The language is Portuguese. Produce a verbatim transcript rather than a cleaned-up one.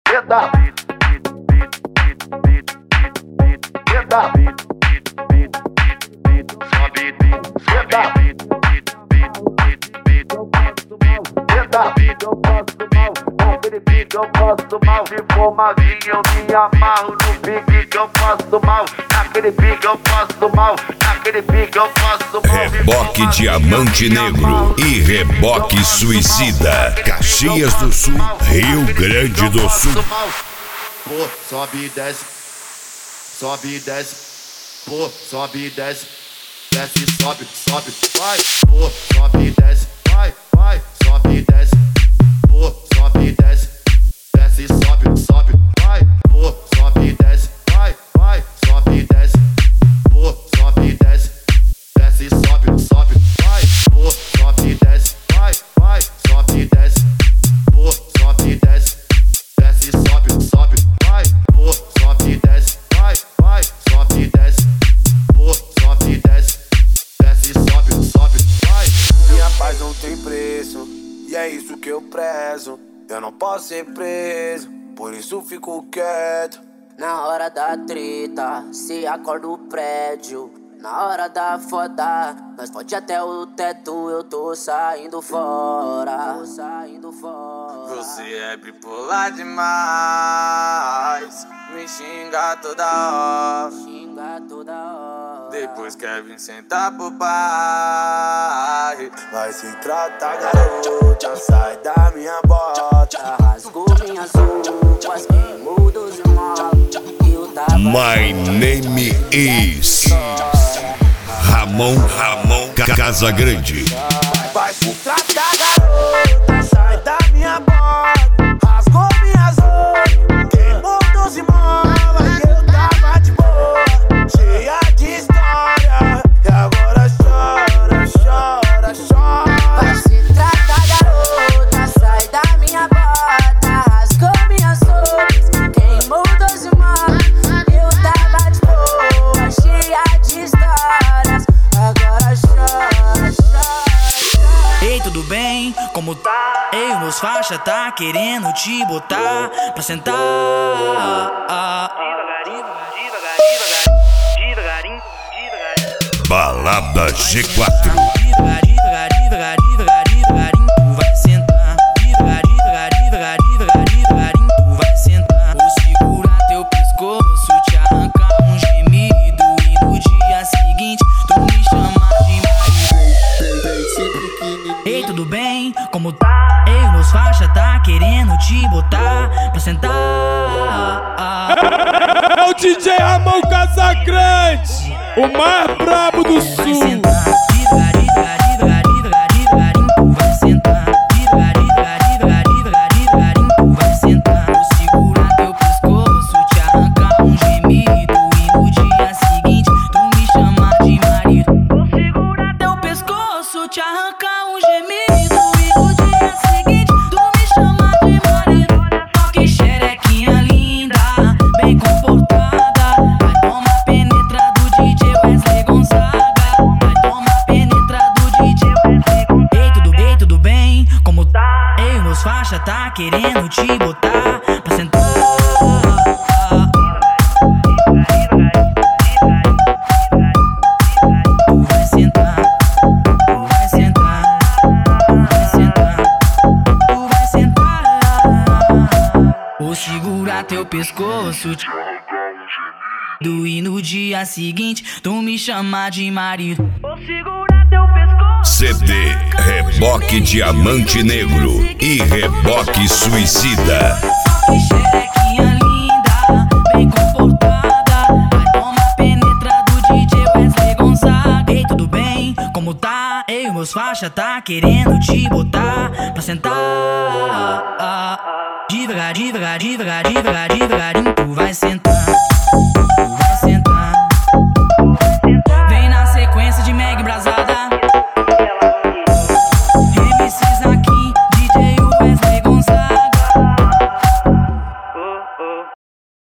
senta, senta, sobe, senta, senta, eu posso mal, com aquele pique eu posso mal, se for magrinho eu me amarro no pique que eu posso mal, naquele pique eu posso mal, naquele pique eu posso mal. Reboque Diamante Negro e Reboque Suicida, Caxias do Sul, Rio Grande do Sul. Pô, sobe e desce, sobe e desce, pô, sobe e desce, desce e sobe, sobe, vai, pô, sobe e desce, vai, vai, sobe e desce, pô, sobe e desce, desce e sobe, sobe, vai, pô, sobe e desce, vai, vai, sobe e desce, pô, sobe e desce, desce e sobe, sobe, vai, pô, sobe e desce, vai, vai, sobe e desce, pô, sobe e desce, desce e sobe, sobe, vai, pô, sobe e desce, vai, vai, sobe e desce, pô, sobe e desce, desce e sobe, sobe, vai. Minha paz não tem preço, e é isso que eu prezo. Eu não posso ser preso, por isso fico quieto. Na hora da treta, se acorda o prédio. Na hora da foda, nós pode até o teto. Eu tô saindo fora, tô saindo fora. Você é bipolar demais, me xinga toda hora, xinga toda hora. Depois quer vir sentar pro pai. Vai se tratar, garota, sai da minha bota. Rasgou minhas roupas, queimou dos irmãos. My name is Ramon Ramon Casagrande. Vai se tratar, garota, sai da minha bota. Rasgou minhas roupas, queimou dos irmãos. Eu tava de boa, cheia de história, e agora chora, chora, chora. Vai se tratar, garota, sai da minha bota. Rasgou minhas roupas, queimou dos irmãos. Eu tava de boa, cheia de histórias, agora chora, chora. Ei, tudo bem? Como tá? Ei, os meus faixa tá querendo te botar pra sentar. Devagarinho, devagarinho, devagarinho. Balada G quatro. Devagarinho, devagarinho, devagarinho, devagarinho, tu vai sentar. Devagarinho, devagarinho, devagarinho, devagarinho, tu vai sentar. Vou segurar teu pescoço, te arrancar um gemido, e no dia seguinte tu me chamar de marido. Ei, tudo bem? Como tá? Ei, os meus faixa tá querendo te botar pra sentar. É o D J Ramon Casagrande, o mais brabo do Vai sul. sentar. Devagarinho, devagarinho, devagarinho, devagarinho, tu vai sentar. Devagarinho, devagarinho, devagarinho, devagarinho, tu vai sentar. Vou segurar teu pescoço, te arrancar um gemido, e no dia seguinte tu me chamar de marido. Vou segurar teu pescoço, te arrancar um gemido, e no dia seguinte tu me chamar de marido. Só que xerequinha linda, bem comportada, vai tomar penetra do D J Wesley Gonzaga. Vai tomar penetra do D J Wesley Gonzaga. Ei, tudo bem, tudo bem? Como tá? Ei, meus faixa tá querendo te botar pra sentar. Tu vai sentar, tu vai sentar, tu vai sentar, tu vai sentar. Vou segurar teu pescoço, te do e no dia seguinte tu me chamar de marido. Vou segurar teu pescoço. C D Reboque Diamante Negro e Reboque Suicida. Só que xerequinha linda, bem comportada, vai tomar penetra do D J Wesley Gonzaga. Ei, tudo bem? Como tá? Ei, meus faixa tá querendo te botar pra sentar. Devagar, devagar, devagar, devagar, devagarinho, tu vai sentar.